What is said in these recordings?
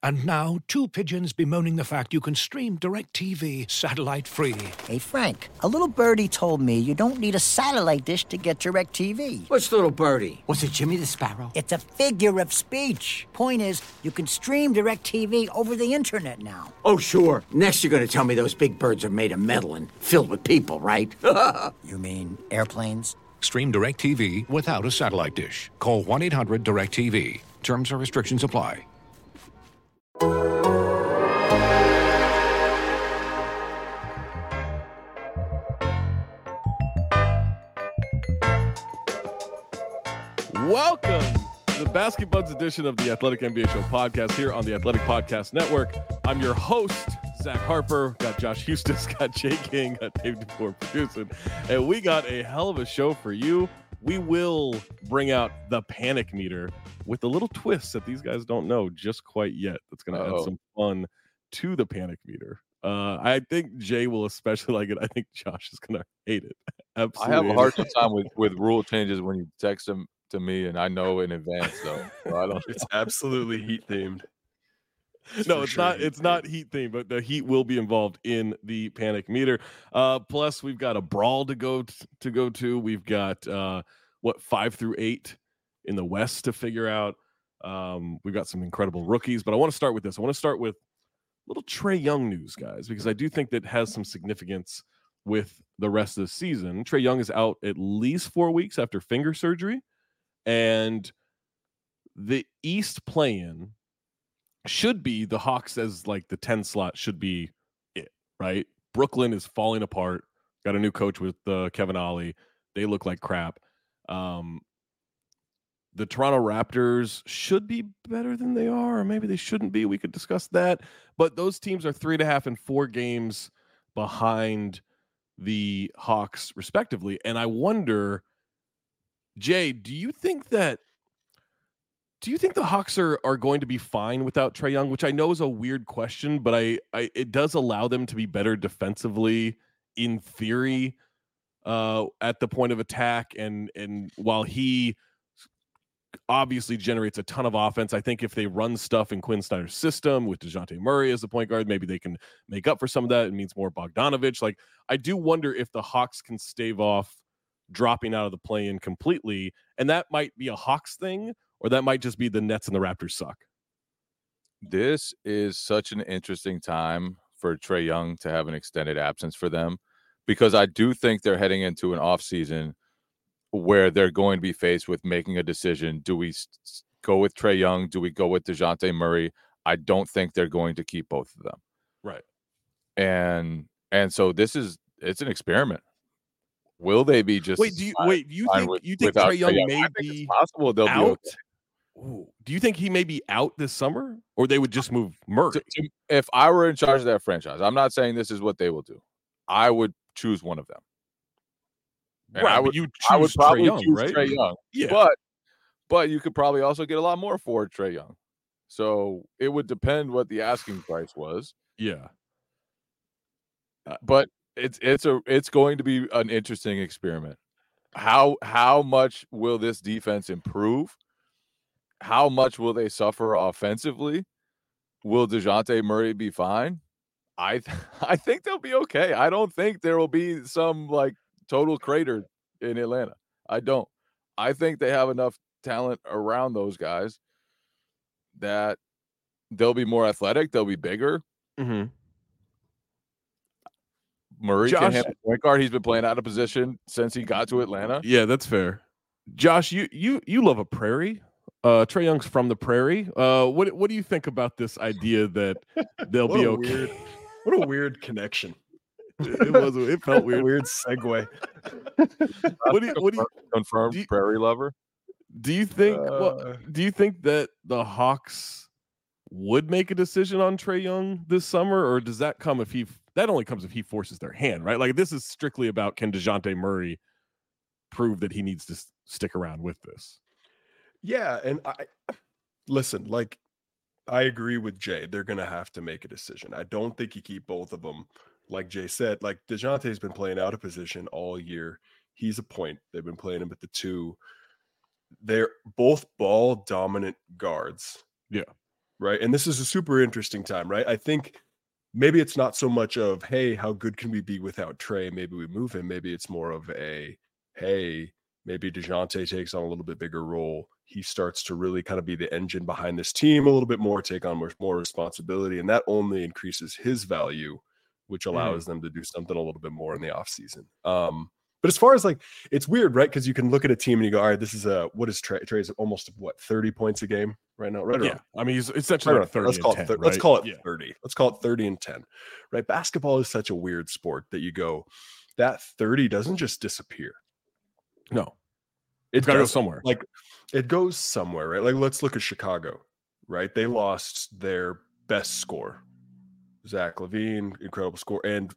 And now, two pigeons bemoaning the fact you can stream DirecTV satellite-free. Hey, Frank, a little birdie told me you don't need a satellite dish to get DirecTV. What's little birdie? Was it Jimmy the Sparrow? It's a figure of speech. Point is, you can stream DirecTV over the internet now. Oh, sure. Next you're going to tell me those big birds are made of metal and filled with people, right? You mean airplanes? Stream DirecTV without a satellite dish. Call 1-800-DirecTV. Terms and restrictions apply. Welcome to the Basket Buds edition of the Athletic NBA Show podcast here on the Athletic Podcast Network. I'm your host, Zach Harper. Got Josh Hustis, got Jay King, got Dave DeBoer producing, and we got a hell of a show for you. We will bring out the panic meter with a little twist that these guys don't know just quite yet. That's going to add some fun to the panic meter. I think Jay will especially like it. I think Josh is going to hate it. Absolutely. I have a hard time with rule changes when you text them to me, and I know in advance, though. So I don't. It's absolutely Heat themed. No, it's not. It's not Heat themed, but the Heat will be involved in the panic meter. Plus, we've got a brawl to go to. We've got 5 through 8 in the West to figure out. We've got some incredible rookies, but I want to start with this. I want to start with little Trae Young news, guys, because I do think that has some significance with the rest of the season. Trae Young is out at least 4 weeks after finger surgery, and the East play-in should be the Hawks as like the 10 slot should be it, right? Brooklyn is falling apart. Got a new coach with Kevin Ollie. They look like crap. The Toronto Raptors should be better than they are, or maybe they shouldn't be. We could discuss that. But those teams are 3.5 and 4 games behind the Hawks, respectively. And I wonder, Jay, do you think the Hawks are going to be fine without Trae Young? Which I know is a weird question, but it does allow them to be better defensively in theory at the point of attack. And while he obviously generates a ton of offense, I think if they run stuff in Quinn Snyder's system with DeJounte Murray as the point guard, maybe they can make up for some of that. It means more Bogdanovich. Like, I do wonder if the Hawks can stave off dropping out of the play-in completely, and that might be a Hawks thing, or that might just be the Nets and the Raptors suck. This is such an interesting time for Trae Young to have an extended absence for them, because I do think they're heading into an offseason where they're going to be faced with making a decision. Do we go with Trae Young? Do we go with DeJounte Murray? I don't think they're going to keep both of them. Right. And so it's an experiment. Will they be just you think Trae Young may be possible they'll out? Be okay. Ooh. Do you think he may be out this summer, or they would just move Murray? If I were in charge of that franchise, I'm not saying this is what they will do. I would choose one of them. And right, I would probably choose right? Trae Young. Yeah. But you could probably also get a lot more for Trae Young. So it would depend what the asking price was. Yeah. But it's going to be an interesting experiment. How much will this defense improve? How much will they suffer offensively? Will DeJounte Murray be fine? I think they'll be okay. I don't think there will be some like total crater in Atlanta. I don't. I think they have enough talent around those guys that they'll be more athletic. They'll be bigger. Mm-hmm. Murray can handle point guard. He's been playing out of position since he got to Atlanta. Yeah, that's fair. Josh, you love a prairie. Trae Young's from the prairie. What do you think about this idea that they'll be okay? What a weird connection. It felt weird. Weird segue. What do you confirmed prairie lover? Do you think that the Hawks would make a decision on Trae Young this summer, or does that come that only comes if he forces their hand, right? Like, this is strictly about, can DeJounte Murray prove that he needs to stick around with this? Yeah, and I agree with Jay. They're going to have to make a decision. I don't think you keep both of them. Like Jay said, like, DeJounte's been playing out of position all year. He's a point. They've been playing him at the 2. They're both ball dominant guards. Yeah. right? And this is a super interesting time, right? I think maybe it's not so much of, hey, how good can we be without Trey? Maybe we move him. Maybe it's more of a, hey, maybe DeJounte takes on a little bit bigger role. He starts to really kind of be the engine behind this team a little bit more, take on more responsibility. And that only increases his value, which allows them to do something a little bit more in the offseason. But as far as like, it's weird, right? Because you can look at a team and you go, all right, this is what is Trey? Trey's almost 30 points a game right now, right? Yeah, I mean, he's essentially like 30 let's call and it 10, let's call it right? 30. Let's call it 30 and 10, right? Basketball is such a weird sport that you go, that 30 doesn't just disappear. No, it's got to go somewhere. Like it goes somewhere, right? Like let's look at Chicago, right? They lost their best scorer, Zach LaVine, incredible score, and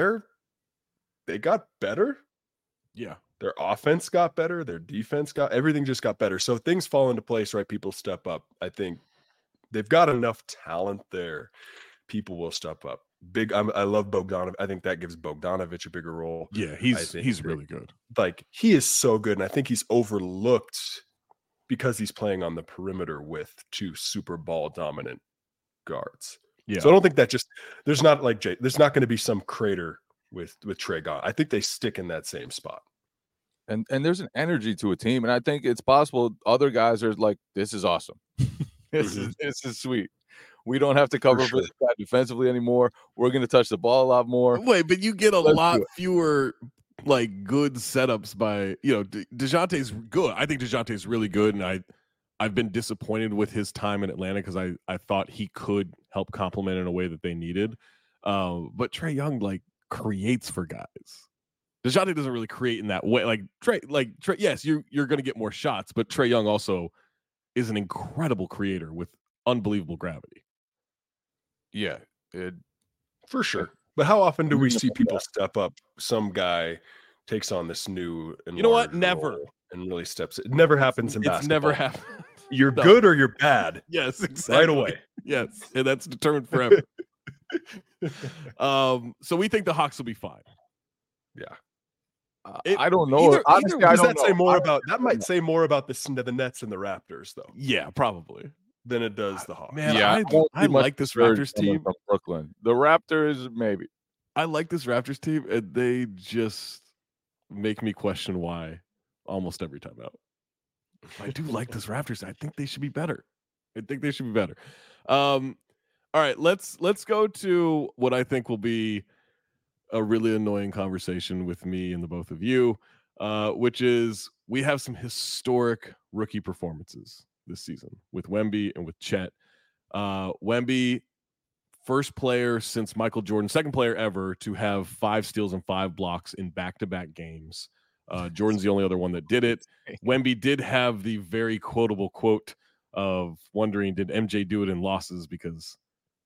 they got better. Yeah. Their offense got better. Their defense everything just got better. So things fall into place, right? People step up. I think they've got enough talent there. People will step up. I love Bogdanovic. I think that gives Bogdanovic a bigger role. Yeah, he's really good. Like he is so good. And I think he's overlooked because he's playing on the perimeter with two super ball dominant guards. Yeah. So I don't think that there's not going to be some crater with Trey gone. I think they stick in that same spot. And there's an energy to a team, and I think it's possible other guys are like, this is awesome. This is sweet. We don't have to cover for this guy defensively anymore. We're going to touch the ball a lot more. Wait, but you get a lot fewer like good setups by, DeJounte's good. I think DeJounte's really good, and I've been disappointed with his time in Atlanta because I thought he could help complement in a way that they needed. But Trae Young like creates for guys. DeJounte doesn't really create in that way. Like Trey, yes, you're going to get more shots, but Trae Young also is an incredible creator with unbelievable gravity. Yeah, for sure. But how often do we see people step up? Some guy takes on this new, and you know what? Never, and really steps. It never happens in basketball. It's never happened. You're good or you're bad. Yes, exactly. Right away. Yes, and that's determined forever. So we think the Hawks will be fine. Yeah. I don't know. Honestly, I don't know. That might say more about the Nets and the Raptors, though. Yeah, probably. Than it does the Hawks. Man, yeah, I like this Raptors team from Brooklyn. The Raptors, maybe. I like this Raptors team, and they just make me question why almost every time out. I do like this Raptors. I think they should be better. All right, let's go to what I think will be a really annoying conversation with me and the both of you, which is we have some historic rookie performances this season with Wemby and with Chet. Wemby, first player since Michael Jordan, second player ever to have 5 steals and 5 blocks in back-to-back games. Jordan's the only other one that did it. Wemby did have the very quotable quote of wondering, did MJ do it in losses? Because,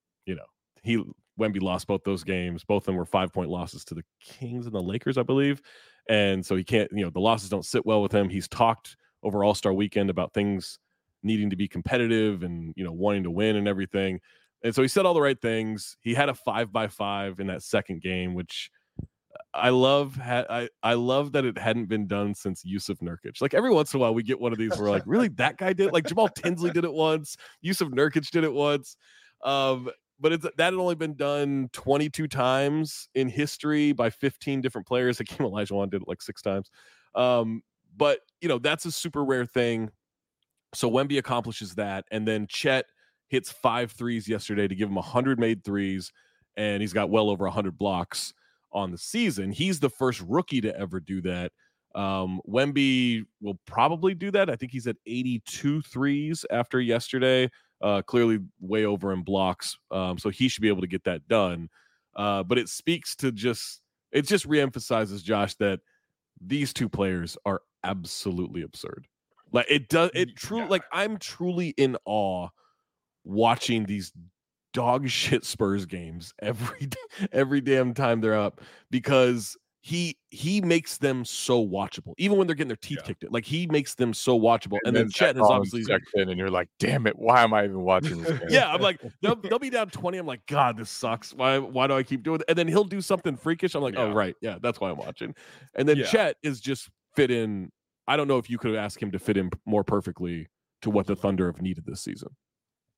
Wemby lost both those games. Both of them were 5-point losses to the Kings and the Lakers, I believe. And so he can't, the losses don't sit well with him. He's talked over All-Star Weekend about things needing to be competitive and, wanting to win and everything. And so he said all the right things. He had a 5x5 in that second game, which I love. I love that it hadn't been done since Yusuf Nurkic. Like every once in a while we get one of these where we're like, really, that guy did it? Like Jamal Tinsley did it once. Yusuf Nurkic did it once. But that had only been done 22 times in history by 15 different players. Hakeem Olajuwon did it like 6 times. But, that's a super rare thing. So Wemby accomplishes that. And then Chet hits 5 threes yesterday to give him 100 made threes. And he's got well over 100 blocks on the season. He's the first rookie to ever do that. Wemby will probably do that. I think he's at 82 threes after yesterday. Clearly way over in blocks. So he should be able to get that done. But it speaks to it just reemphasizes, Josh, that these two players are absolutely absurd. Like like I'm truly in awe watching these dog shit Spurs games every damn time they're up, because he makes them so watchable, even when they're getting their teeth kicked in. Like he makes them so watchable. And then Chet is obviously in, and you're like, damn it, why am I even watching this game? Yeah, I'm like, they'll be down 20. I'm like, God, this sucks. Why do I keep doing it? And then he'll do something freakish. I'm like, oh right, yeah, that's why I'm watching. And then Chet is just fit in. I don't know if you could have asked him to fit in more perfectly to what the Thunder have needed this season.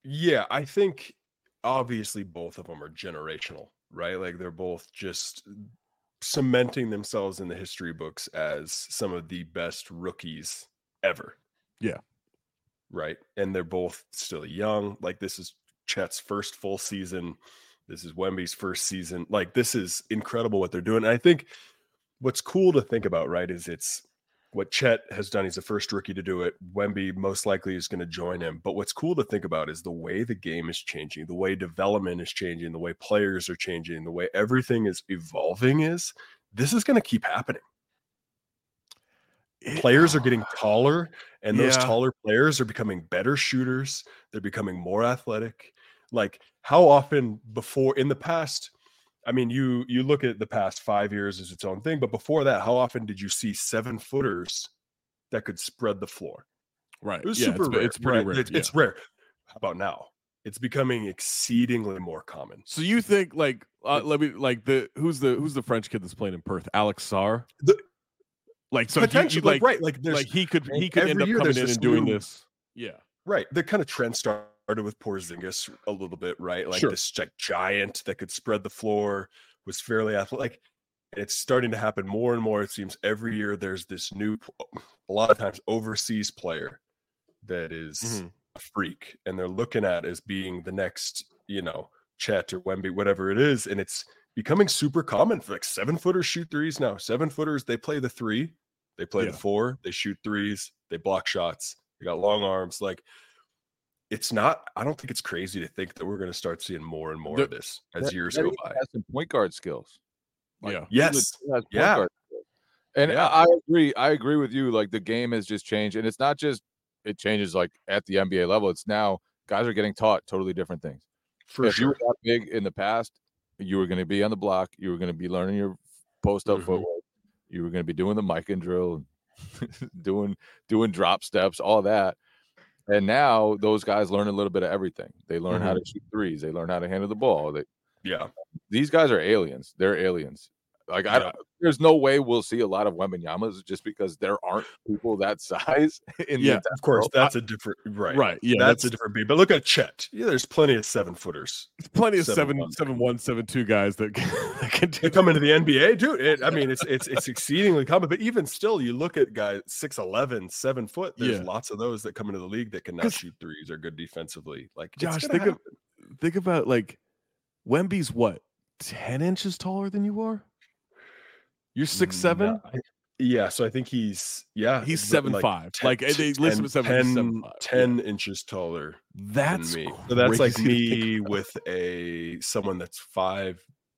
Yeah, I think obviously both of them are generational, right? Like they're both just cementing themselves in the history books as some of the best rookies ever. Yeah. Right. And they're both still young. Like this is Chet's first full season. This is Wemby's first season. Like this is incredible what they're doing. And I think what's cool to think about, right, is it's what Chet has done. He's the first rookie to do it. Wemby most likely is going to join him. But what's cool to think about is the way the game is changing, the way development is changing, the way players are changing, the way everything is evolving this is going to keep happening. Players are getting taller, and those taller players are becoming better shooters. They're becoming more athletic. Like how often before in the past, I mean, you look at the past 5 years as its own thing, but before that, how often did you see 7-footers that could spread the floor? Right. It was Yeah, super rare. it's pretty rare. It's rare. How about now? It's becoming exceedingly more common. So you think like who's the French kid that's playing in Perth? Alex Sarr? Like so potentially, like right? Like he could end up coming in and doing this. Yeah. Right. The kind of trend started with Porzingis a little bit, right? Like this giant that could spread the floor, was fairly athletic. And it's starting to happen more and more. It seems every year there's this new, a lot of times overseas player that is a freak, and they're looking at as being the next, Chet or Wemby, whatever it is, and it's becoming super common for like 7-footers shoot threes now. 7-footers, they play the 3, they play the 4, they shoot threes, they block shots, they got long arms. Like I don't think it's crazy to think that we're going to start seeing more and more of this as years go by. Has some point guard skills. Yes. And I agree with you. Like the game has just changed, and it's not just it changes like at the NBA level. It's now guys are getting taught totally different things. If you were that big in the past, you were going to be on the block. You were going to be learning your post-up footwork. You were going to be doing the mic and drill, doing drop steps, all that. And now those guys learn a little bit of everything. They learn how to shoot threes. They learn how to handle the ball. These guys are aliens. They're aliens. Like there's no way we'll see a lot of Wembanyama's just because there aren't people that size. Of course, that's a different right. Yeah, that's a different beat. But look at Chet. Yeah, there's plenty of 7-footers. Plenty of 7'1", 7'2" guys that can come into the NBA, dude. It's exceedingly common. But even still, you look at guys 6'11", 7 foot. There's lots of those that come into the league that can now shoot threes, are good defensively. Like Josh, think about like Wemby's what 10 inches taller than you are. You're 6'7". Yeah, so I think he's 7'5". Like they list him at 7'5". 10 inches taller. That's than me. So that's like me with someone that's 5'9".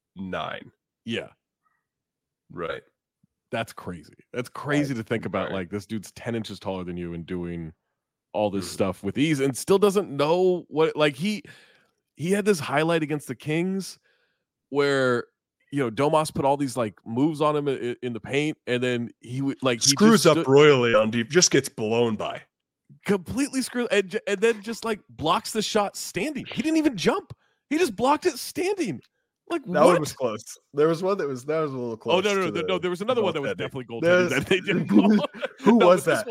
Yeah, right. That's crazy. That's crazy to think about. Like this dude's 10 inches taller than you and doing all this stuff with ease, and still doesn't know what. Like he had this highlight against the Kings where. Domas put all these like moves on him in the paint, and then he screws up royally on deep, just gets blown by, completely screwed, and then just like blocks the shot standing. He didn't even jump; he just blocked it standing. Like that one was close. There was one that was a little close. Oh no! There was another one that was definitely goaltending that they didn't call. Who was that?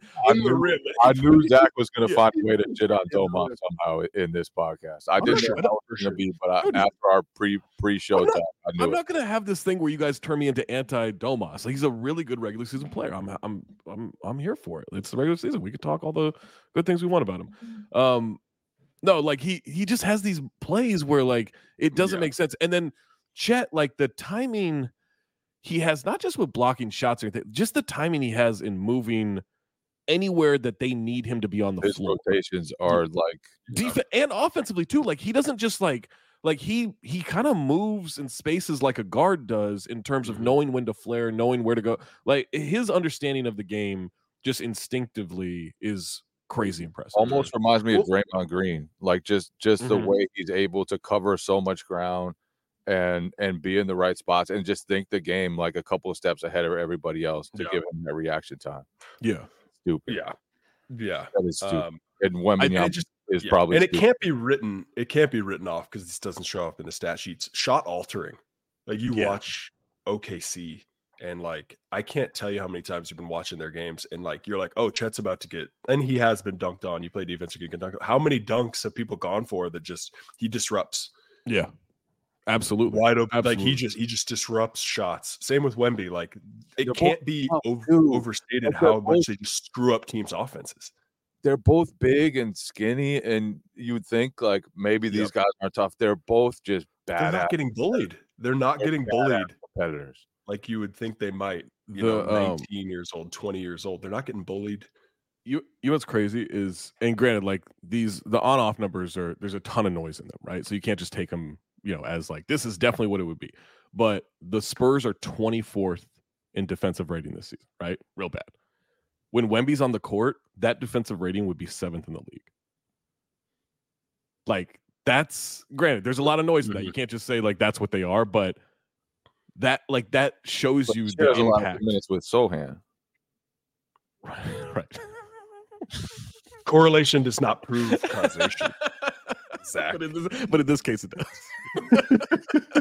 I knew Zach was going to find a way to shit on Domas somehow in this podcast. I didn't know how it was going to be, but after our pre-show talk, I knew. I'm not going to have this thing where you guys turn me into anti-Domas. Like, he's a really good regular season player. I'm here for it. It's the regular season. We could talk all the good things we want about him. No, like he just has these plays where like it doesn't make sense. And then Chet, like the timing he has, not just with blocking shots or anything, just the timing he has in moving anywhere that they need him to be on the floor. Rotations are like defense and offensively too. Like he doesn't just like he kind of moves in spaces like a guard does in terms of knowing when to flare, knowing where to go. Like his understanding of the game just instinctively is crazy impressive. Almost reminds me of Draymond Green, like just the way he's able to cover so much ground and be in the right spots and just think the game like a couple of steps ahead of everybody else to give him that reaction time. Yeah, stupid. Yeah, that is stupid. And Wembanyama is probably and stupid. it can't be written. It can't be written off because this doesn't show up in the stat sheets. Shot altering, like you watch OKC And like, I can't tell you how many times you've been watching their games and like, you're like, oh, Chet's about to get, and he has been dunked on. You play defense, you can dunk. How many dunks have people gone for that just, he disrupts? Yeah, absolutely. Wide open. Absolutely. Like he just disrupts shots. Same with Wemby. Like it They're can't both- be dude. overstated But they're how much both- they just screw up teams' offenses. They're both big and skinny, and you would think like maybe these guys aren't tough. They're both just They're bad not getting bullied. They're not getting bullied competitors. like you would think they might. You The, know, 19 years old, 20 years old. They're not getting bullied. You know what's crazy is, and granted, like the on-off numbers there's a ton of noise in them, right? So you can't just take them, as like this is definitely what it would be. But the Spurs are 24th in defensive rating this season, right? Real bad. When Wemby's on the court, that defensive rating would be 7th in the league. Like that's granted, there's a lot of noise in that. You can't just say like that's what they are, but that shows But you he the shares a lot of impact. minutes with Sohan. Right. Correlation does not prove causation. Zach. But in this case, it does.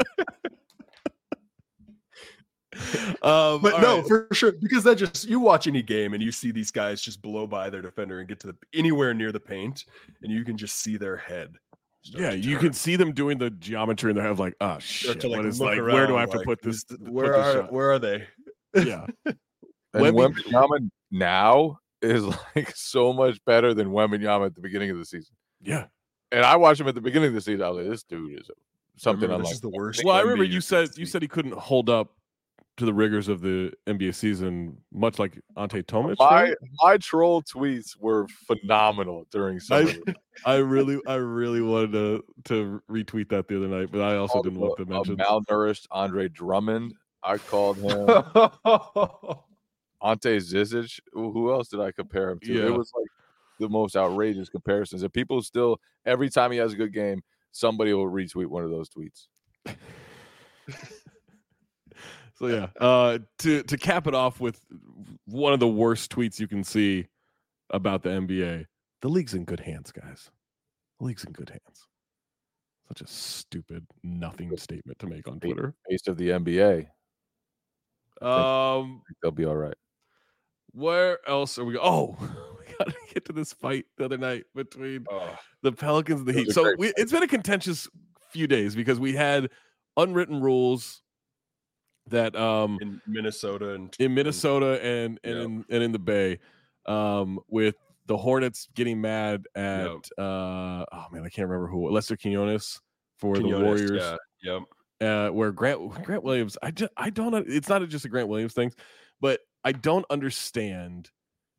But all no, right. for sure, because that just, you watch any game and you see these guys just blow by their defender and get to anywhere near the paint, and you can just see their head. start Yeah, to you turn. can see them doing the geometry in their head of like, oh shit, to, like, what is look like, where do I around, have to like, put this? Where are they? Yeah. And Wemby- Wembanyama now is like so much better than Wembanyama at the beginning of the season. Yeah. And I watched him at the beginning of the season. I was like, this dude is something Remember, this unlike. is the worst. Well, I Wemby remember you're you gonna said see. he couldn't hold up to the rigors of the NBA season, much like Ante Tomic. My right? my troll tweets were phenomenal during summer. I really wanted to retweet that the other night, but I also didn't want to A mention. malnourished Andre Drummond. I called him Ante Zizic. Who else did I compare him to? Yeah. It was like the most outrageous comparisons. And people still, every time he has a good game, somebody will retweet one of those tweets. So yeah, to cap it off with one of the worst tweets you can see about the NBA, the league's in good hands, guys. The league's in good hands. Such a stupid, nothing statement to make on Twitter. Face of the NBA. They'll be all right. Where else are we? Oh, we got to get to this fight the other night between the Pelicans and the It was Heat. a So great it's been a contentious few days because we had unwritten rules that in Minnesota and and in the Bay, with the Hornets getting mad at oh man, I can't remember who, Lester Quinones for the Warriors. Yeah. Yep. Where Grant Williams, I don't know, it's not just a Grant Williams thing, but I don't understand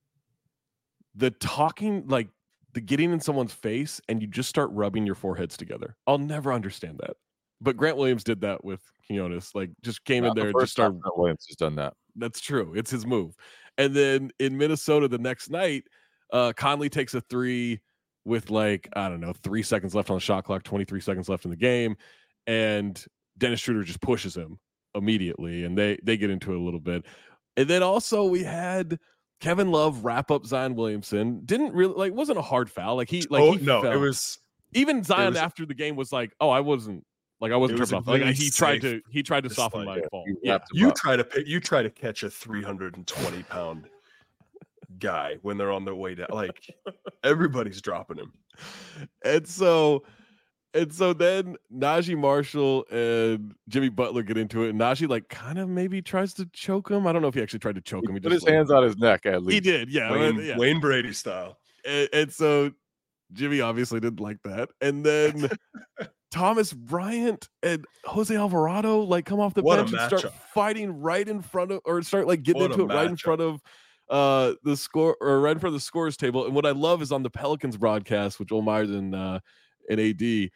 the talking, like the getting in someone's face and you just start rubbing your foreheads together. I'll never understand that. But Grant Williams did that with Quinones, like just came in there and just started. Grant Williams has done that. That's true. It's his move. And then in Minnesota the next night, Conley takes a three with like, I don't know, 3 seconds left on the shot clock, 23 seconds left in the game. And Dennis Schroeder just pushes him immediately. And they get into it a little bit. And then also we had Kevin Love wrap up Zion Williamson. Didn't really, like, wasn't a hard foul. Like he fell. It was Even Zion was- after the game was like, oh, I wasn't tripping off. Like he tried to soften my fall. Yeah. you try to catch a 320-pound guy when they're on their way down. Like everybody's dropping him. And so then Najee Marshall and Jimmy Butler get into it, and Najee like kind of maybe tries to choke him. I don't know if he actually tried to choke him. He put his hands on his neck at least. He did, yeah. Wayne Brady style. And so Jimmy obviously didn't like that. And then Thomas Bryant and Jose Alvarado like come off the What a bench and start matchup. fighting right in front of, or start like getting What a into it right in matchup. front of the score, or right in front of the scores table. And what I love is on the Pelicans broadcast with Joel Myers and AD,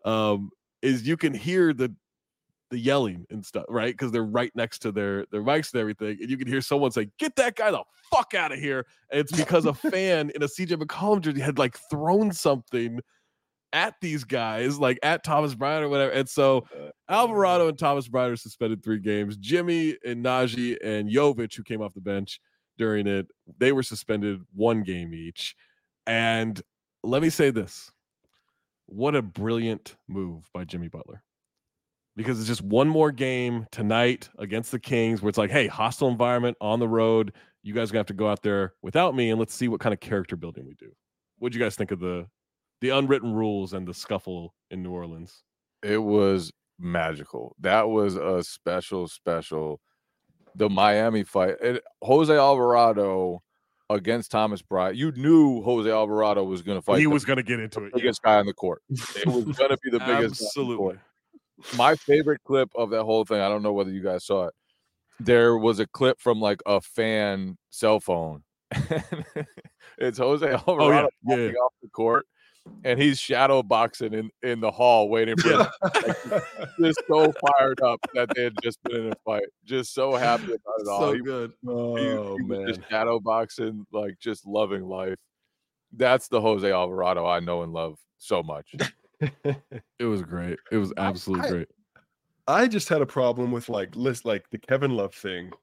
is you can hear the yelling and stuff, right? Because they're right next to their mics and everything, and you can hear someone say, "Get that guy the fuck out of here!" And it's because a fan in a CJ McCollum jersey had like thrown something at these guys, like at Thomas Bryant or whatever. And so Alvarado and Thomas Bryant are suspended 3 games. Jimmy and Najee and Jovic, who came off the bench during it, they were suspended 1 game each. And let me say this: what a brilliant move by Jimmy Butler. because it's just one more game tonight against the Kings where it's like, hey, hostile environment on the road. You guys are gonna have to go out there without me, and let's see what kind of character building we do. What'd you guys think of the unwritten rules and the scuffle in New Orleans? It was magical. That was a special. The Miami fight. Jose Alvarado against Thomas Bryant. You knew Jose Alvarado was going to fight. He was going to get into it. Biggest guy on the court. It was going to be the biggest. Absolutely. My favorite clip of that whole thing, I don't know whether you guys saw it. There was a clip from like a fan cell phone. It's Jose Alvarado walking off the court, and he's shadow boxing in the hall waiting for him. Just so fired up that they had just been in a fight. Just so happy about it all. So good. He was just shadow boxing, like just loving life. That's the Jose Alvarado I know and love so much. It was great. It was absolutely great. I just had a problem with like the Kevin Love thing.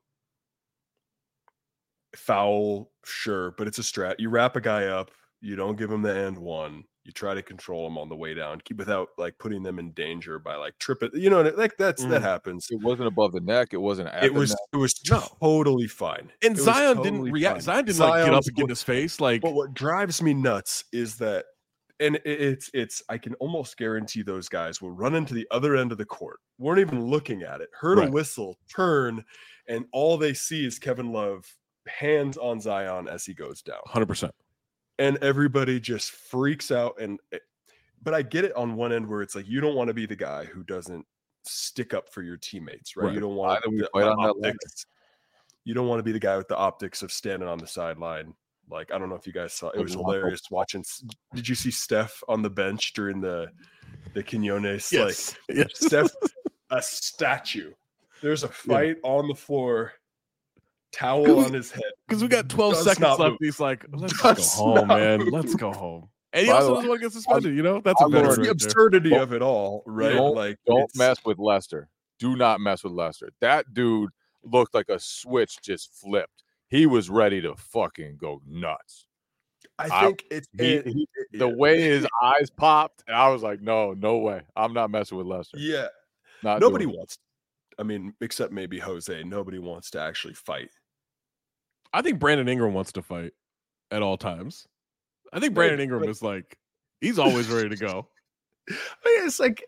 Foul, sure, but it's a strat. You wrap a guy up, you don't give him the and one. You try to control them on the way down, without like putting them in danger by like tripping. You know, like that happens. It wasn't above the neck. It wasn't. It was totally fine. And Zion didn't react. Zion didn't like get up and get in his face. Like, but what drives me nuts is that, and it's I can almost guarantee those guys will run into the other end of the court, weren't even looking at it, heard a whistle, turn, and all they see is Kevin Love hands on Zion as he goes down. 100%. And everybody just freaks out. But I get it on one end where it's like, you don't want to be the guy who doesn't stick up for your teammates, right? You don't want to you don't want to be the guy with the optics of standing on the sideline. Like, I don't know if you guys saw, it was hilarious watching. Did you see Steph on the bench during the Quinones? Yes. Like, Steph, a statue. There's a fight on the floor. Towel on his head because we got 12 seconds left. He's like, let's go home, man. Let's go home. And he also doesn't want to get suspended. You know, that's the absurdity of it all, right? Don't mess with Lester. Do not mess with Lester. That dude looked like a switch just flipped. He was ready to fucking go nuts. I think the way his eyes popped, and I was like, no way. I'm not messing with Lester. Yeah, nobody wants. I mean, except maybe Jose. Nobody wants to actually fight. I think Brandon Ingram wants to fight at all times. I think Brandon Ingram is like, he's always ready to go. It's like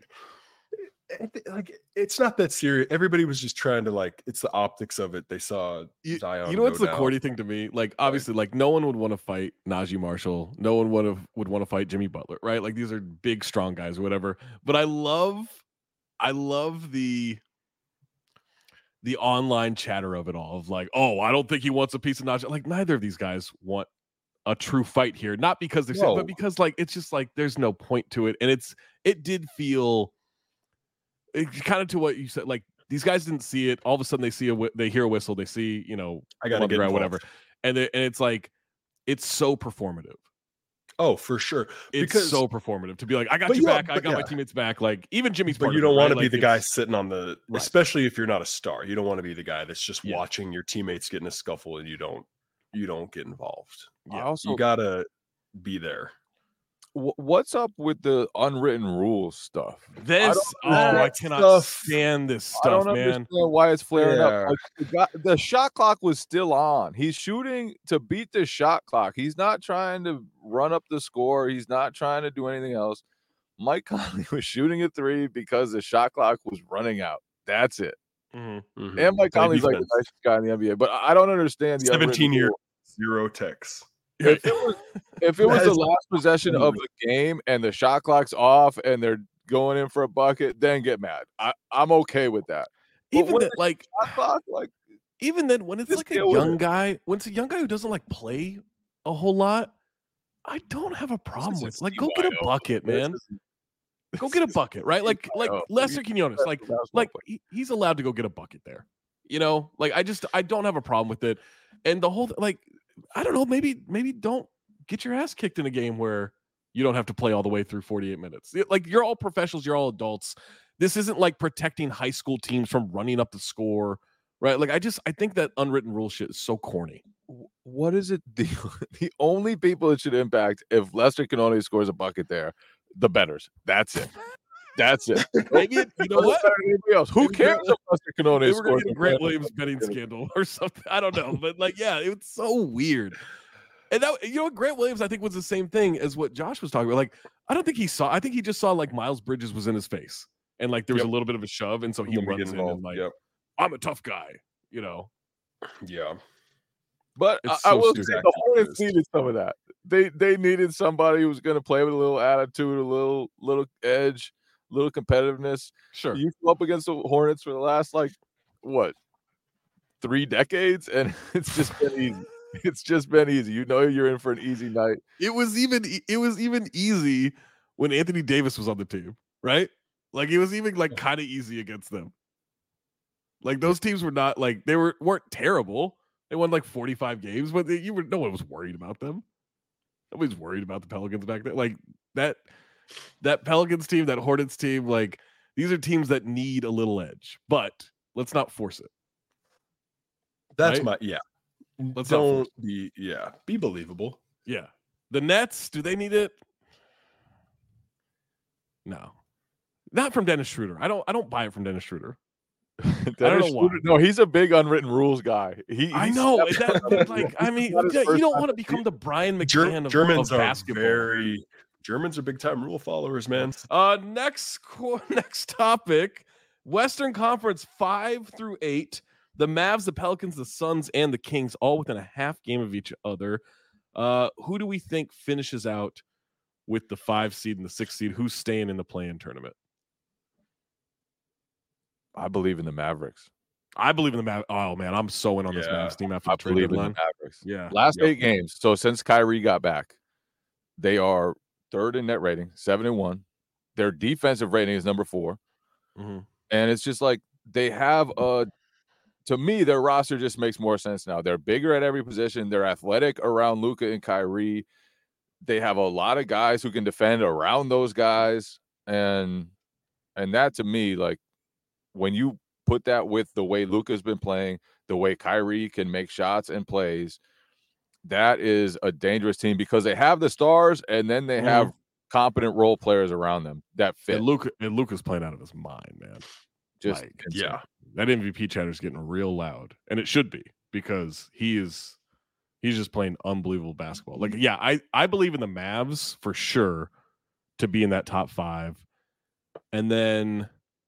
it's not that serious. Everybody was just trying to like, it's the optics of it. They saw Zion. You know what's the corny thing to me? Like, obviously, like no one would want to fight Najee Marshall. No one would want to fight Jimmy Butler, right? Like these are big, strong guys or whatever. But I love the online chatter of it all, of like, oh, I don't think he wants a piece of Najee. Like, neither of these guys want a true fight here, not because they're saying, but because like it's just like there's no point to it. And it did feel kind of to what you said, like these guys didn't see it. All of a sudden they hear a whistle, they see, you know, I gotta get involved. Whatever, and it's like it's so performative. Oh, for sure. It's so performative to be like, I got you back. I got my teammates back. Like even Jimmy's part. But you don't want to be the guy sitting on the, especially if you're not a star. You don't want to be the guy that's just watching your teammates get in a scuffle and you don't get involved. Yeah, you gotta be there. What's up with the unwritten rules stuff? I cannot stand this stuff, man. I don't understand why it's flaring up. Like, the shot clock was still on. He's shooting to beat the shot clock. He's not trying to run up the score. He's not trying to do anything else. Mike Conley was shooting a three because the shot clock was running out. That's it. Mm-hmm. Mm-hmm. And Mike Conley's like the nicest guy in the NBA. But I don't understand the 17-year 0 techs. If it was the last possession of the game and the shot clock's off and they're going in for a bucket, then get mad. I'm okay with that. Even that, like, shot clock, like, even then, when it's like a young guy, when it's a young guy who doesn't like play a whole lot, I don't have a problem with. Like, go get a bucket, man. Go get a bucket, right? Like Lester Quinones, like he's allowed to go get a bucket there. You know, like I don't have a problem with it, and the whole like. I don't know. Maybe don't get your ass kicked in a game where you don't have to play all the way through 48 minutes. Like you're all professionals. You're all adults. This isn't like protecting high school teams from running up the score, right? Like I think that unwritten rule shit is so corny. What is it? The only people it should impact if Lester Quinones scores a bucket there, the bettors. That's it. That's it. Maybe you know what? Better than anybody else. Who Maybe cares Grant- if Lester Canone They were scores? going to get a in Grant playoffs? Williams betting scandal or something. I don't know, but like, yeah, it was so weird. And that, you know, Grant Williams, I think, was the same thing as what Josh was talking about. Like, I don't think he saw. I think he just saw like Miles Bridges was in his face, and like there was a little bit of a shove, and so he Then we runs get in involved. and like, Yep. I'm a tough guy, you know. Yeah. But It's I so will stupid. say the Hornets needed some of that. They needed somebody who was going to play with a little attitude, a little edge, a little competitiveness. Sure. You go up against the Hornets for the last like what 3 decades, and it's just been easy. It's just been easy. You know you're in for an easy night. It was even easy when Anthony Davis was on the team, right? Like it was even like kind of easy against them. Like those teams were not like weren't terrible. They won like 45 games, but no one was worried about them. Nobody's worried about the Pelicans back then. Like that Pelicans team, that Hornets team, like these are teams that need a little edge, but let's not force it. That's Right? my yeah. Let's not force Don't be believable. Yeah. The Nets, do they need it? No. Not from Dennis Schroeder. I don't buy it from Dennis Schroeder. Dennis know why. Schroeder- No, he's a big unwritten rules guy. I know. Like, I mean, not his you first don't time. want to become the Brian McCann of Germans are basketball. Germans are big time rule followers, man. Next topic, Western Conference 5 through 8. The Mavs, the Pelicans, the Suns, and the Kings all within a half game of each other. Who do we think finishes out with the 5 seed and the 6 seed? Who's staying in the play-in tournament? I believe in the Mavericks. I believe in the Mavs. Oh man, I'm so in on this Yeah. Mavs team after I the trade believe in the deadline. Mavericks. Yeah. Last Yep. 8 games. So since Kyrie got back, they are 3rd in net rating, 7-1. Their defensive rating is number 4. Mhm. And it's just like they have to me, their roster just makes more sense now. They're bigger at every position. They're athletic around Luka and Kyrie. They have a lot of guys who can defend around those guys. And that to me, like when you put that with the way Luka's been playing, the way Kyrie can make shots and plays, that is a dangerous team because they have the stars and then they have competent role players around them that fit. And Luka's playing out of his mind, man. Just like, insane. Yeah. That MVP chatter is getting real loud, and it should be because he's just playing unbelievable basketball. Like, yeah, I believe in the Mavs for sure to be in that top 5, and then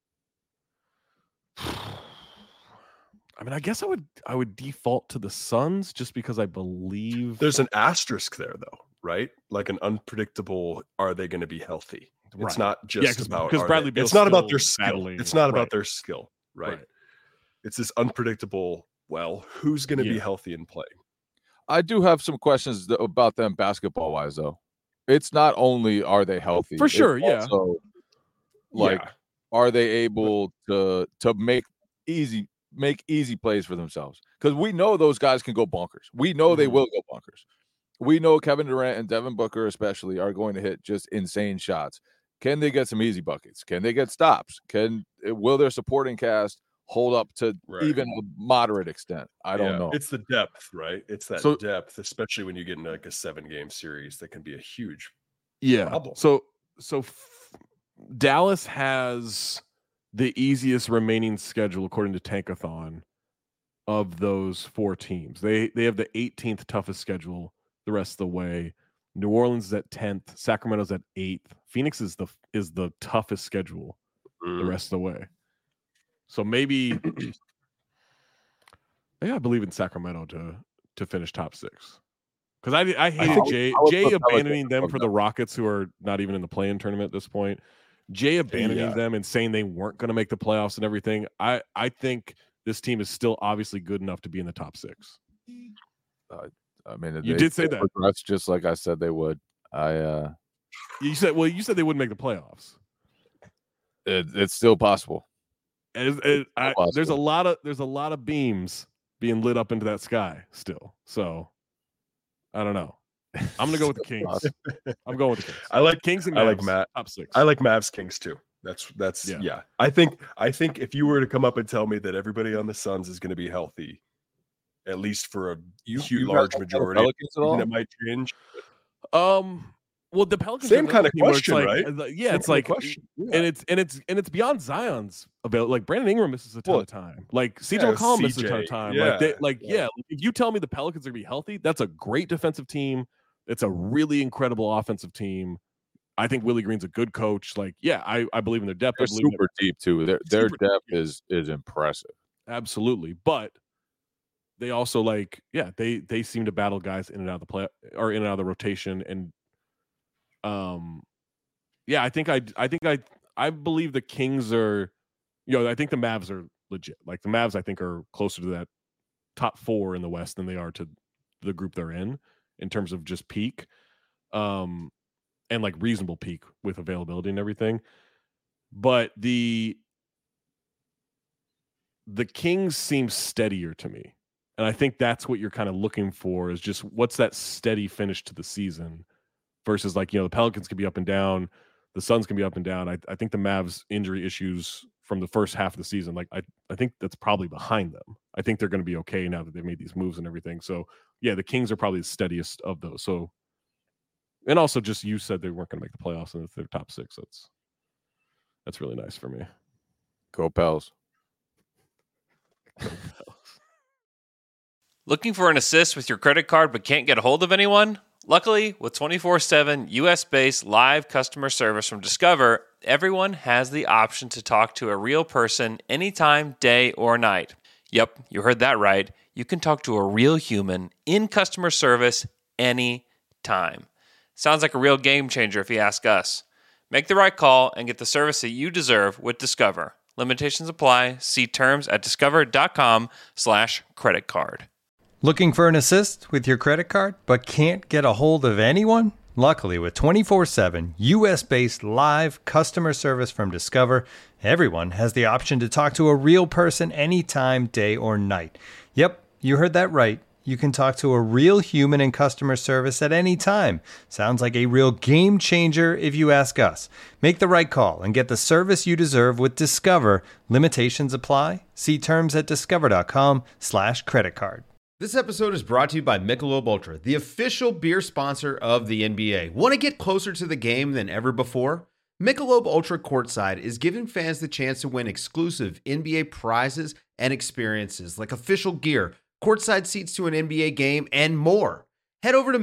I mean, I guess I would default to the Suns just because I believe There's an asterisk there, though, right? Like an unpredictable. Are they going to be healthy? Right. It's not just about because are Bradley they- Beal's It's not about their still skill. battling. It's not about Right. their skill, right? Right. It's this unpredictable. Well, who's going to be Yeah. healthy and play? I do have some questions about them basketball wise, though. It's not only are they healthy, For it's sure, yeah. also, like, Yeah. are they able to make easy plays for themselves? Because we know those guys can go bonkers. We know they will go bonkers. We know Kevin Durant and Devin Booker especially are going to hit just insane shots. Can they get some easy buckets? Can they get stops? Will their supporting cast hold up to Right. even a moderate extent? I don't know. It's the depth, right? It's that So- depth, especially when you get into like a 7-game series that can be a huge Yeah. problem. So Dallas has the easiest remaining schedule according to Tankathon of those 4 teams. They have the 18th toughest schedule the rest of the way. New Orleans is at 10th, Sacramento's at 8th. Phoenix is the toughest schedule the rest of the way. So maybe I believe in Sacramento to finish top 6. Because I hated think- Jay I would Jay put Pelicans abandoning them above for the Rockets, who are not even in the play-in tournament at this point. Jay abandoning Yeah. them and saying they weren't going to make the playoffs and everything. I think this team is still obviously good enough to be in the top 6. I mean, You they did say could that. progress just like I said they would. You said they wouldn't make the playoffs. It's still possible. There's a lot of beams being lit up into that sky still. So I don't know. I'm gonna go with the Kings. I'm going with the Kings. I like Kings and Mavs, I like Matt. top 6. I like Mavs Kings too. That's Yeah. yeah. I think if you were to come up and tell me that everybody on the Suns is going to be healthy, at least for a You huge guys large don't know the majority, Pelicans at all? then it might change. Well, the Pelicans Same kind of team where question, it's right? Yeah, Same it's kind of like, question. and it's beyond Zion's ability. Like Brandon Ingram misses a ton of time. Like CJ McCollum misses a ton of time. If you tell me the Pelicans are gonna be healthy, that's a great defensive team. It's a really incredible offensive team. I think Willie Green's a good coach. Like, yeah, I believe in their depth. They're super deep too. Their depth is impressive. Absolutely, but they also they seem to battle guys in and out of the play or in and out of the rotation, and I believe the Kings are, I think the Mavs are legit. Like the Mavs, I think are closer to that top 4 in the West than they are to the group they're in terms of just peak, and like reasonable peak with availability and everything. But the Kings seem steadier to me. And I think that's what you're kind of looking for, is just what's that steady finish to the season versus the Pelicans can be up and down. The Suns can be up and down. I think the Mavs injury issues from the first half of the season, I think that's probably behind them. I think they're going to be okay now that they've made these moves and everything. So yeah, the Kings are probably the steadiest of those. So, and also just, you said they weren't going to make the playoffs and if they're top 6, that's really nice for me. Go Pels. Looking for an assist with your credit card but can't get a hold of anyone? Luckily, with 24/7 US-based live customer service from Discover, everyone has the option to talk to a real person anytime, day or night. Yep, you heard that right. You can talk to a real human in customer service anytime. Sounds like a real game changer if you ask us. Make the right call and get the service that you deserve with Discover. Limitations apply. See terms at discover.com/creditcard. Looking for an assist with your credit card but can't get a hold of anyone? Luckily, with 24/7 US-based live customer service from Discover, everyone has the option to talk to a real person anytime, day or night. Yep, you heard that right. You can talk to a real human in customer service at any time. Sounds like a real game changer if you ask us. Make the right call and get the service you deserve with Discover. Limitations apply. See terms at discover.com/creditcard. This episode is brought to you by Michelob Ultra, the official beer sponsor of the NBA. Want to get closer to the game than ever before? Michelob Ultra Courtside is giving fans the chance to win exclusive NBA prizes and experiences like official gear, courtside seats to an NBA game, and more. Head over to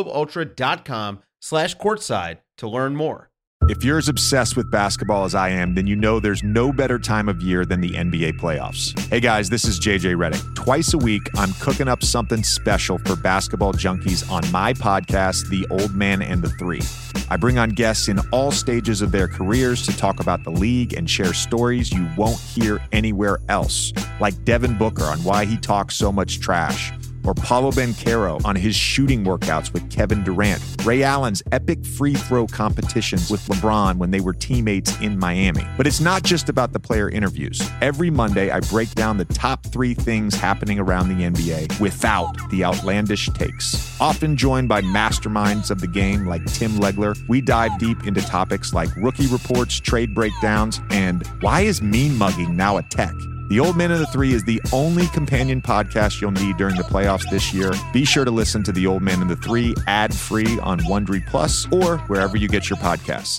MichelobUltra.com/courtside to learn more. If you're as obsessed with basketball as I am, then you know there's no better time of year than the NBA playoffs. Hey guys, this is JJ Redick. Twice a week, I'm cooking up something special for basketball junkies on my podcast, The Old Man and the Three. I bring on guests in all stages of their careers to talk about the league and share stories you won't hear anywhere else, like Devin Booker on why he talks so much trash, or Paolo Banchero on his shooting workouts with Kevin Durant, Ray Allen's epic free throw competitions with LeBron when they were teammates in Miami. But it's not just about the player interviews. Every Monday, I break down the top 3 things happening around the NBA without the outlandish takes. Often joined by masterminds of the game like Tim Legler, we dive deep into topics like rookie reports, trade breakdowns, and why is mean mugging now a tech? The Old Man and the Three is the only companion podcast you'll need during the playoffs this year. Be sure to listen to The Old Man and the Three ad-free on Wondery Plus or wherever you get your podcasts.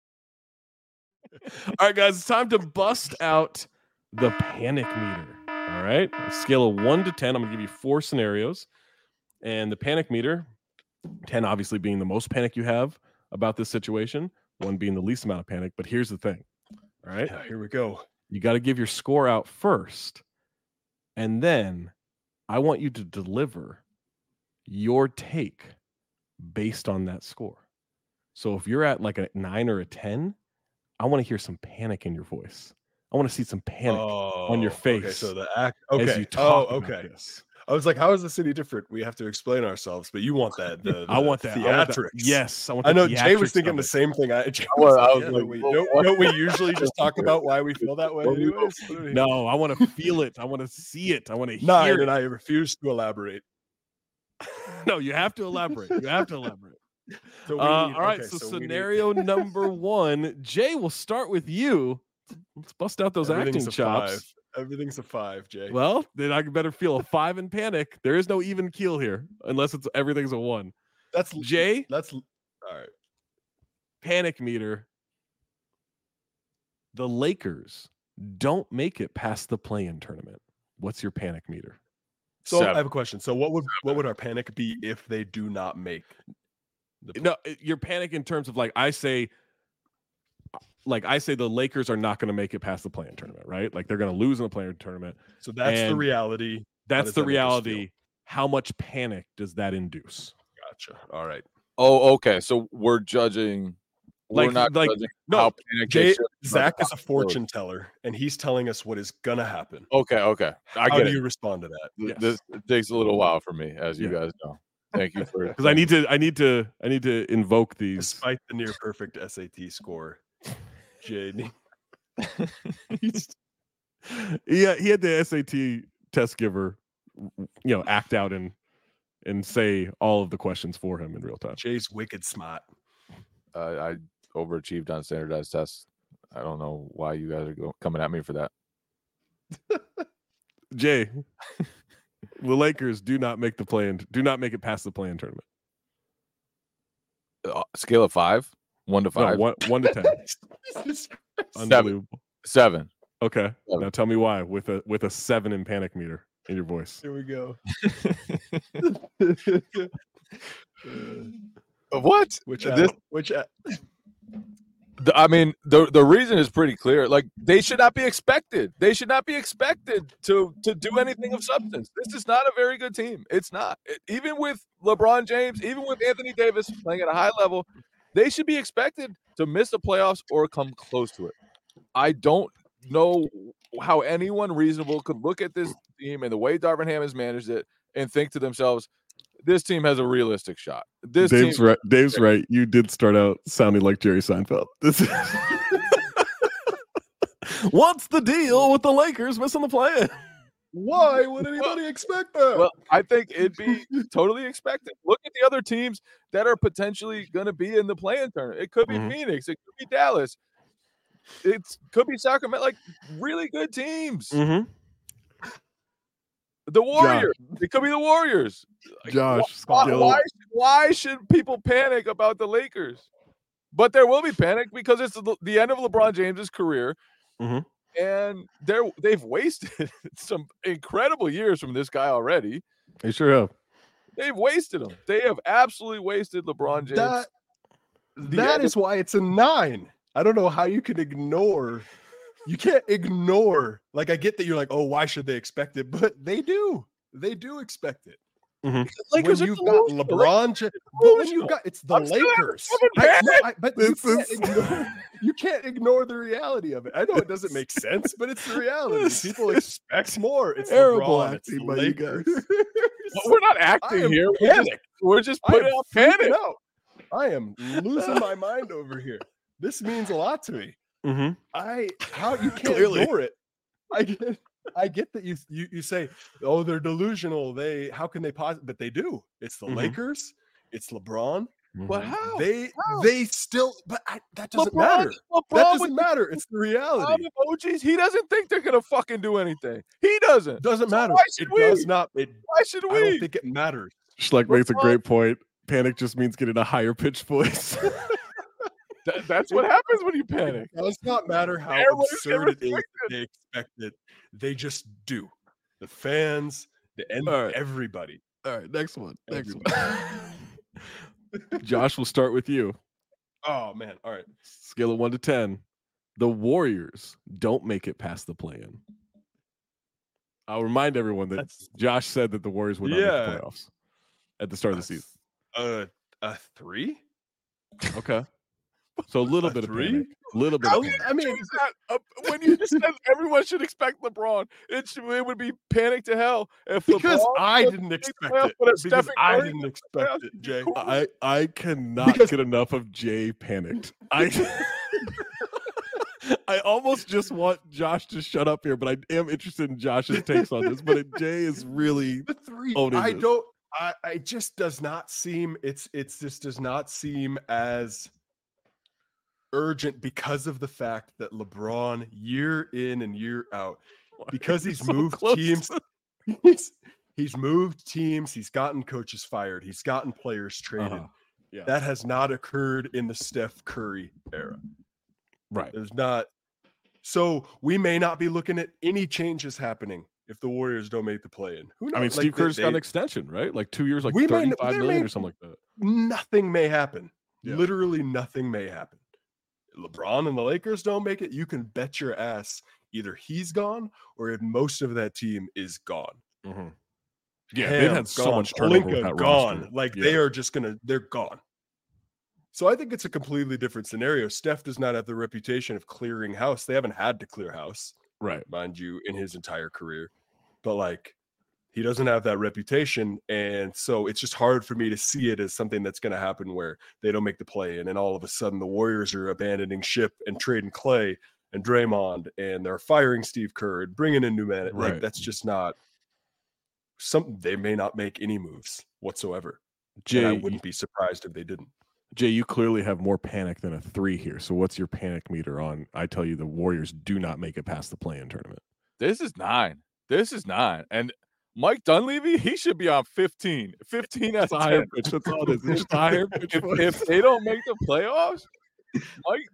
All right, guys, it's time to bust out the panic meter. All right, a scale of 1 to 10. I'm going to give you 4 scenarios. And the panic meter, 10 obviously being the most panic you have about this situation, 1 being the least amount of panic. But here's the thing. All right, here we go. You got to give your score out first, and then I want you to deliver your take based on that score. So if you're at like a 9 or a 10, I want to hear some panic in your voice. I want to see some panic on your face. Okay, so the act. Okay. As you talk about this. I was like, how is the city different? We have to explain ourselves, but you want that. I want that. Theatrics. Yes. I know Jay was thinking the same thing. Don't we usually just talk about why we feel that way? Anyways? No, I want to feel it. I want to see it. I want to hear it. And I refuse to elaborate. No, you have to elaborate. You have to elaborate. So all right. So scenario number 1, Jay, we'll start with you. Let's bust out those acting chops. Everything's a 5, Jay. Well, then I better feel a 5 in panic. There is no even keel here, unless everything's a 1. That's Jay. All right. panic meter. The Lakers don't make it past the play-in tournament. What's your panic meter? So 7. I have a question. So what would our panic be if they do not make the No, your panic in terms of I say the Lakers are not going to make it past the play-in tournament, right? Like they're going to lose in the play-in tournament. So that's the And reality. That's the that make us feel? reality. How much panic does that induce? Gotcha. All right. Oh, okay. So we're judging. We're not judging no, how panic they should, but Zach the is a fortune teller, and he's telling us what is gonna happen. Okay. I How get do it. you respond to that? Yes. This takes a little while for me, as you guys know. Thank you for Because I need to invoke these. Despite the near perfect SAT score, JD. Yeah, he had the SAT test giver, act out and say all of the questions for him in real time. Jay's wicked smart. I overachieved on standardized tests. I don't know why you guys are coming at me for that. Jay, the Lakers do not make it past the play-in tournament. Scale of 5, 1 to 5, No, 1 to 10. Unbelievable. 7. Okay, 7. now tell me why with a 7 in panic meter in your voice. Here we go. What? Which I mean, the reason is pretty clear. Like, they should not be expected. They should not be expected to do anything of substance. This is not a very good team. It's not. Even with LeBron James, even with Anthony Davis playing at a high level, they should be expected to miss the playoffs or come close to it. I don't know how anyone reasonable could look at this team and the way Darvin Ham has managed it and think to themselves, this team has a realistic shot. Dave's right. You did start out sounding like Jerry Seinfeld. What's the deal with the Lakers missing the play-in? Why would anybody expect that? Well, I think it'd be totally expected. Look at the other teams that are potentially going to be in the play-in tournament. It could be Phoenix. It could be Dallas. It could be Sacramento. Like, really good teams. Mm-hmm. The Warriors. It could be the Warriors. Josh, why should people panic about the Lakers? But there will be panic because it's the end of LeBron James's career, and they've wasted some incredible years from this guy already. They sure have. They've wasted him. They have absolutely wasted LeBron James. That is why it's a 9. I don't know how you can ignore. You can't ignore. Like, I get that you're like, oh, why should they expect it? But they do. They do expect it. Lakers when you've got LeBron, but when you got it's the Lakers. But you can't ignore the reality of it. I know it doesn't make sense, but it's the reality. People expect more. It's terrible LeBron, acting it's by you guys. We're not acting here. We're just putting out panic. I am losing my mind over here. This means a lot to me. How you can't ignore it. I get that you say, oh, they're delusional. How can they but they do. It's the Lakers. It's LeBron. But how? They still. But that doesn't matter. That doesn't matter. It's the reality. Emojis. He doesn't think they're gonna fucking do anything. He doesn't. Doesn't matter. Why should we? Does not. Why should we? I don't think it matters. Schleck makes a great point. Panic just means getting a higher pitched voice. That's what happens when you panic. It does not matter how absurd it is. They expect it. They just do. The fans, everybody. All right, next one. Josh, we'll start with you. Oh man! All right. Scale of 1 to 10. The Warriors don't make it past the play-in. I'll remind everyone that Josh said that the Warriors would not make the playoffs at the start of the season. A 3. Okay. So a little bit of panic. A little bit. I mean, when you just said everyone should expect LeBron, it would be panic to hell if because LeBron I didn't expect it. Because I didn't expect it, Jay. I cannot get enough of Jay panicked. I almost just want Josh to shut up here, but I am interested in Josh's takes on this. But Jay is really the 3. owning I this. don't. It just does not seem. It's just does not seem as urgent because of the fact that LeBron, year in and year out, because he's moved teams, he's moved teams, he's gotten coaches fired, he's gotten players traded. Yeah. That has not occurred in the Steph Curry era. Right. There's not. So we may not be looking at any changes happening if the Warriors don't make the play-in. Who knows? I mean, Steve Kerr's got an extension, right? Like 2 years, like We may- 35 there million may- or something like that. Nothing may happen. Yeah. Literally nothing may happen. LeBron and the Lakers don't make it. You can bet your ass either he's gone or if most of that team is gone. Mm-hmm. Yeah, Cam they've had so gone, much turnover with Pelinka that gone. roster. Like Yeah. they are just they're gone. So I think it's a completely different scenario. Steph does not have the reputation of clearing house. They haven't had to clear house, Right. mind you, in his entire career. But like he doesn't have that reputation. And so it's just hard for me to see it as something that's going to happen where they don't make the play. And then all of a sudden the Warriors are abandoning ship and trading Clay and Draymond and they're firing Steve Kerr and bringing in new men. Right. Like that's just not they may not make any moves whatsoever. And I wouldn't be surprised if they didn't. Jay, you clearly have more panic than a 3 here. So what's your panic meter on? I tell you, the Warriors do not make it past the play-in tournament. This is 9. And Mike Dunleavy, he should be on 15. 15 as It's a higher pitch. That's all it is. It's just a higher pitch. If they don't make the playoffs, Mike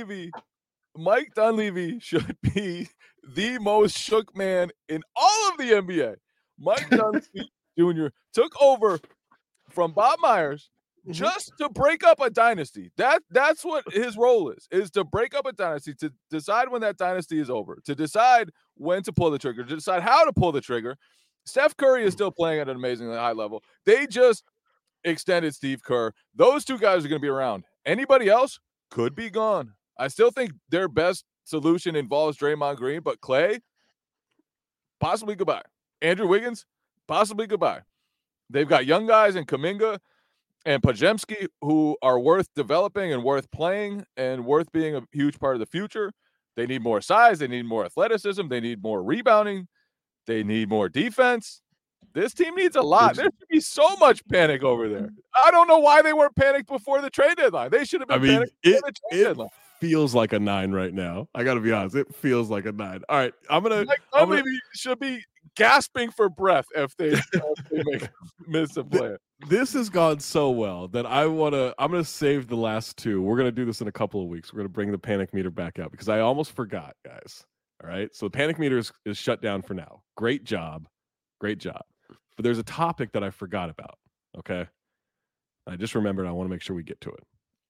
Dunleavy should be the most shook man in all of the NBA. Mike Dunleavy Jr. took over from Bob Myers just to break up a dynasty. That's what his role is to break up a dynasty, to decide when that dynasty is over, to decide when to pull the trigger, to decide how to pull the trigger. Steph Curry is still playing at an amazingly high level. They just extended Steve Kerr. Those two guys are going to be around. Anybody else could be gone. I still think their best solution involves Draymond Green, but Clay, possibly goodbye. Andrew Wiggins, possibly goodbye. They've got young guys in Kuminga and Podziemski who are worth developing and worth playing and worth being a huge part of the future. They need more size. They need more athleticism. They need more rebounding. They need more defense. This team needs a lot. There should be so much panic over there. I don't know why they weren't panicked before the trade deadline. They should have been panicked before the trade deadline. Feels like a 9 right now. I got to be honest. It feels like a 9. All right. Maybe should be gasping for breath if they miss a play. This has gone so well that I'm gonna save the last 2. We're gonna do this in a couple of weeks. We're gonna bring the panic meter back out because I almost forgot, guys. All right. So the panic meter is shut down for now. Great job. But there's a topic that I forgot about. Okay. I just remembered. I want to make sure we get to it.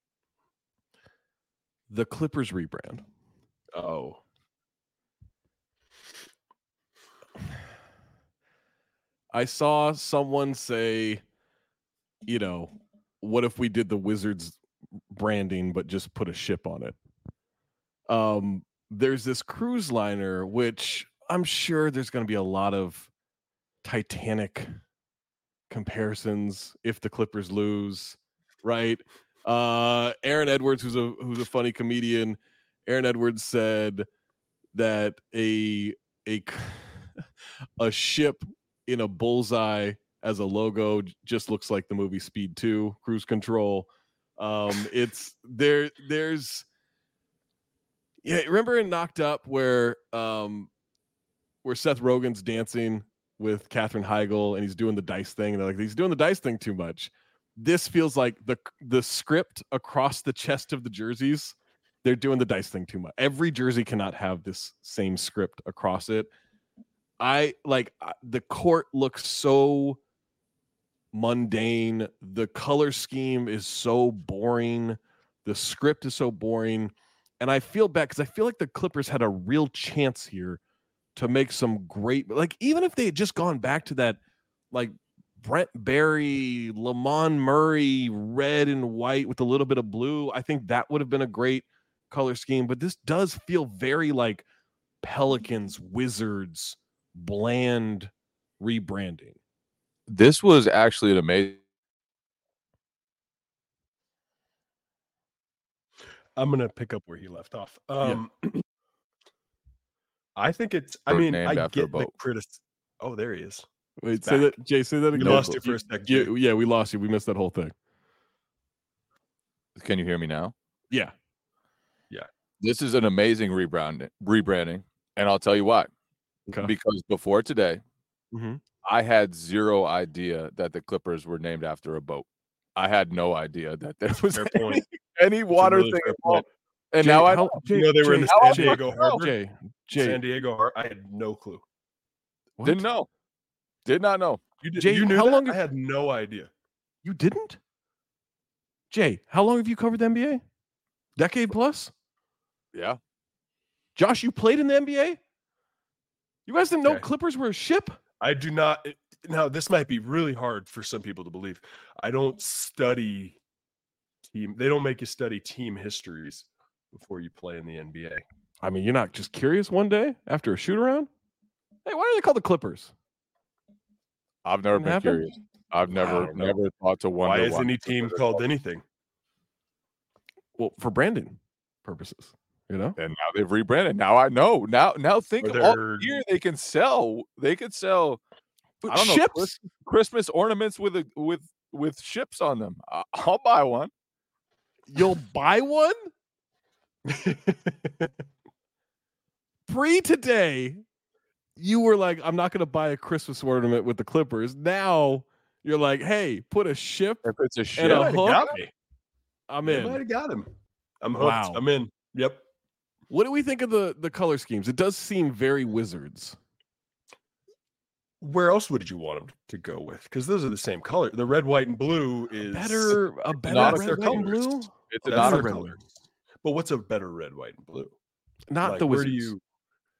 The Clippers rebrand. Oh. I saw someone say, what if we did the Wizards branding but just put a ship on it? There's this cruise liner, which I'm sure there's going to be a lot of Titanic comparisons if the Clippers lose, right? Aaron Edwards, who's a funny comedian, Aaron Edwards said that a ship in a bullseye as a logo just looks like the movie Speed 2, Cruise Control. It's there's remember in Knocked Up where Seth Rogen's dancing with Katherine Heigl and he's doing the dice thing and they're like, he's doing the dice thing too much. This feels like the script across the chest of the jerseys. They're doing the dice thing too much. Every jersey cannot have this same script across it. The court looks so mundane. The color scheme is so boring. The script is so boring. And I feel bad because I feel like the Clippers had a real chance here to make some great, even if they had just gone back to that, Brent Barry, Lamont Murray, red and white with a little bit of blue, I think that would have been a great color scheme. But this does feel very like Pelicans, Wizards, bland rebranding. This was actually an amazing. I'm going to pick up where he left off. I think it's, I get the criticism. Oh, there he is. Wait, say that, Jay, say that again. We lost you for a second. Yeah, we lost you. We missed that whole thing. Can you hear me now? Yeah. This is an amazing rebranding, and I'll tell you why. Okay. Because before today, I had zero idea that the Clippers were named after a boat. I had no idea that there was Fair point. any water really thing fair involved. And Jay, now I how- know. You know they were in the Jay, San Diego Harbor. Jay, San Diego Harbor. I had no clue. what? Didn't know. Did not know. You did. Jay, You knew how that? long I had no idea. You didn't? Jay, how long have you covered the NBA? Decade plus? Yeah. Josh, you played in the NBA? You guys didn't know Okay. Clippers were a ship? I do not. Now, this might be really hard for some people to believe. I don't study team. They don't make you study team histories before you play in the NBA. I mean, you're not just curious one day after a shoot around? Hey, why are they called the Clippers? I've never Didn't been happen? curious. I've never don't know. never thought to wonder Why is any team called anything? Well, for branding purposes, you know? And now they've rebranded. Now I know. Now think Are all there- year they can sell. They could sell. I don't know. Ships? Christmas ornaments with ships on them. I'll buy one. You'll buy one? Pre today, you were like, I'm not going to buy a Christmas ornament with the Clippers. Now you're like, hey, put a ship If it's a and ship, a might have hook. got me. I'm They might in. have got him. I'm hooked. Wow. I'm in. Yep. What do we think of the color schemes? It does seem very Wizards. Where else would you want them to go with? Because those are the same color. The red, white, and blue is A better not red, their white, and colors. blue? it's That's not their a red. colors. But what's a better red, white, and blue? Not Like, the where Wizards. do you?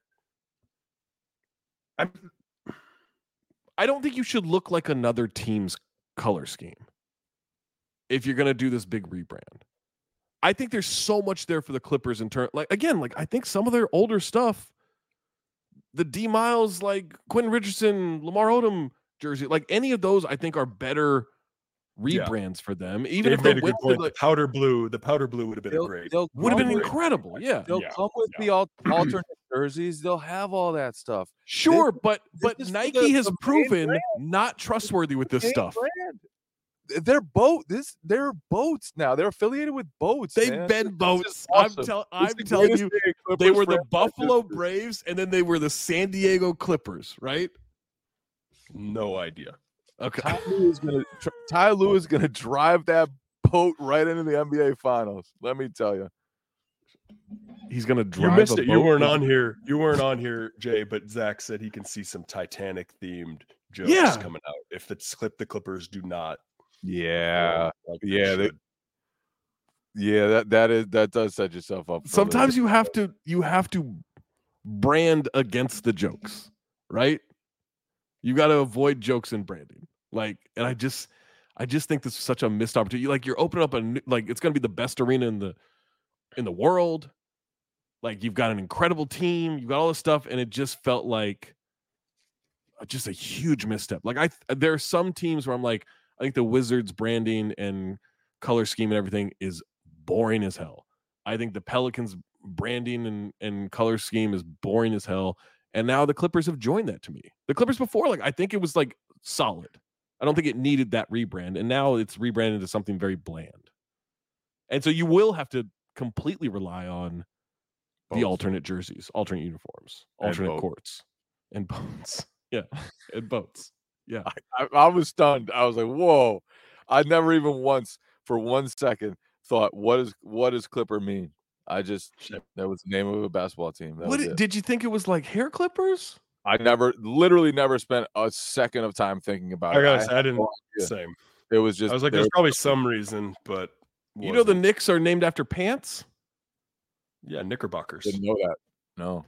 I don't think you should look like another team's color scheme if you're going to do this big rebrand. I think there's so much there for the Clippers in turn. Like again, like I think some of their older stuff, the D Miles, like Quentin Richardson, Lamar Odom jersey, like any of those, I think are better rebrands for them. Even Dave if they made a good went to point. the, The powder blue would have been a great. would have been great. incredible. Yeah, They'll Yeah, come with the alternate jerseys. They'll have all that stuff. sure, but is for Nike the- has the main proven brand. not trustworthy with this Same stuff. brand. They're boats now. They're affiliated with boats. They've man. been This is boats. awesome. I'm It's the telling greatest you, thing in they Clippers were the franchise Buffalo history. Braves, and then they were the San Diego Clippers, right? No idea. Okay. Ty Lue is gonna drive that boat right into the NBA Finals. Let me tell you. He's gonna drive. You missed a it. You boat weren't with- on here. You weren't on here, Jay. But Zach said he can see some Titanic themed jokes Yeah. coming out if the Clippers do not. Yeah, like they yeah, should. that does set yourself up. for a Sometimes little you have to brand against the jokes, right? You got to avoid jokes in branding. Like, and I just think this is such a missed opportunity. Like, you're opening up like it's gonna be the best arena in the world. Like, you've got an incredible team, you've got all this stuff, and it just felt like just a huge misstep. Like, there are some teams where I'm like, I think the Wizards branding and color scheme and everything is boring as hell. I think the Pelicans branding and color scheme is boring as hell. And now the Clippers have joined that to me. The Clippers before, like, I think it was like solid. I don't think it needed that rebrand. And now it's rebranded into something very bland. And so you will have to completely rely on the Boats. alternate jerseys, alternate uniforms, And alternate boats. courts, and boats. Yeah. And boats. Yeah. I was stunned. I was like, "Whoa!" I never even once, for 1 second, thought, "What does Clipper mean?" That was the name of a basketball team. That was it. Did you think it was like hair clippers? I literally never spent a second of time thinking about I it. gotta say, I had didn't. no idea. Same. It was just. I was like, there- there's probably some reason, but You know the wasn't. Knicks are named after pants? Yeah, Knickerbockers. didn't know that. No.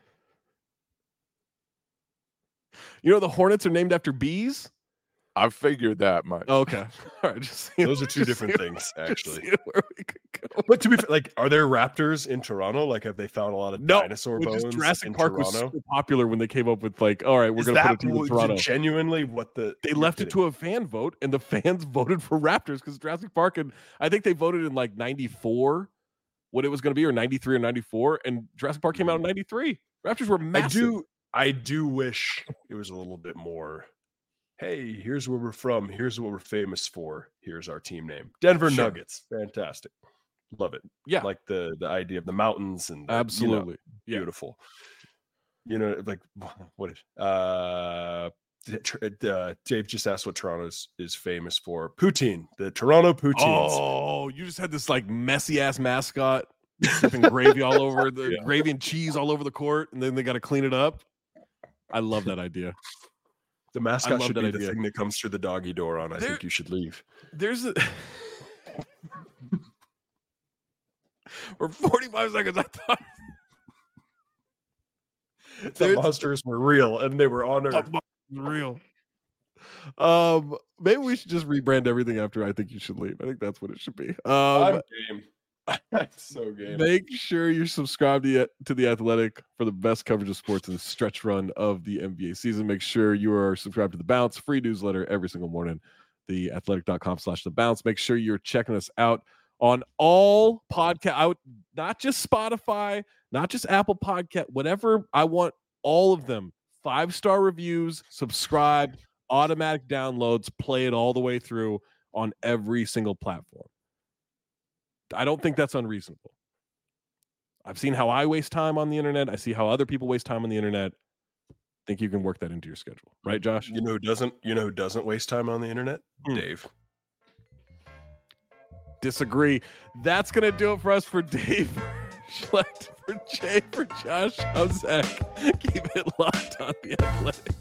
You know the Hornets are named after bees? I figured that much. Okay. All right. Just seeing- Those are two just different seeing- things, just actually. seeing where we could go. But to be fair, like, are there raptors in Toronto? Like, have they found a lot of No, dinosaur which bones is Jurassic in Park Toronto? was so popular when they came up with like, all right, we're Is going to put a that team in what- Toronto. genuinely what the They you're left it kidding. to a fan vote, and the fans voted for Raptors because Jurassic Park, and I think they voted in like '94 what it was going to be, or '93 or '94, and Jurassic Park came out in '93. Raptors were massive. I do wish it was a little bit more. Hey, here's where we're from. Here's what we're famous for. Here's our team name. Denver Sure. Nuggets. Fantastic. Love it. Yeah. Like the idea of the mountains and the, Absolutely. Yeah. beautiful. You know, like what is Dave just asked what Toronto is famous for. Poutine, the Toronto Poutines. Oh, you just had this like messy ass mascot sipping gravy all over the gravy and cheese all over the court, and then they got to clean it up. I love that idea. The mascot should be the thing that comes through the doggy door on. I think you should leave. There's a for 45 seconds. I thought the monsters were real and they were on Earth. Real. Maybe we should just rebrand everything after I think you should leave. I think that's what it should be. I'm game. So game. Make sure you're subscribed to The Athletic for the best coverage of sports in the stretch run of the NBA season. Make sure you are subscribed to The Bounce, free newsletter every single morning, theathletic.com/The Bounce. Make sure you're checking us out on all podcast, not just Spotify, not just Apple Podcast, whatever. I want all of them. 5-star reviews, subscribe, automatic downloads, play it all the way through on every single platform. I don't think that's unreasonable. I've seen how I waste time on the internet. I see how other people waste time on the internet. I think you can work that into your schedule. Right, Josh? You know who doesn't waste time on the internet? Dave. Disagree. That's going to do it for us for Dave Schlecht, for Jay, for Josh. I'm Zach. Keep it locked on The Athletic.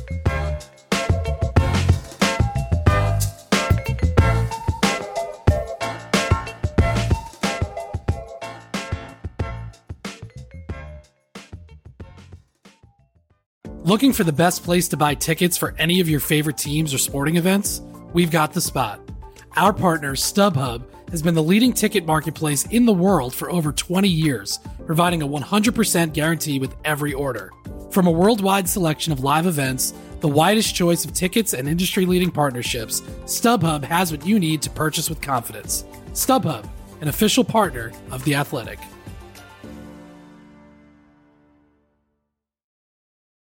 Looking for the best place to buy tickets for any of your favorite teams or sporting events? We've got the spot. Our partner, StubHub, has been the leading ticket marketplace in the world for over 20 years, providing a 100% guarantee with every order. From a worldwide selection of live events, the widest choice of tickets, and industry-leading partnerships, StubHub has what you need to purchase with confidence. StubHub, an official partner of The Athletic.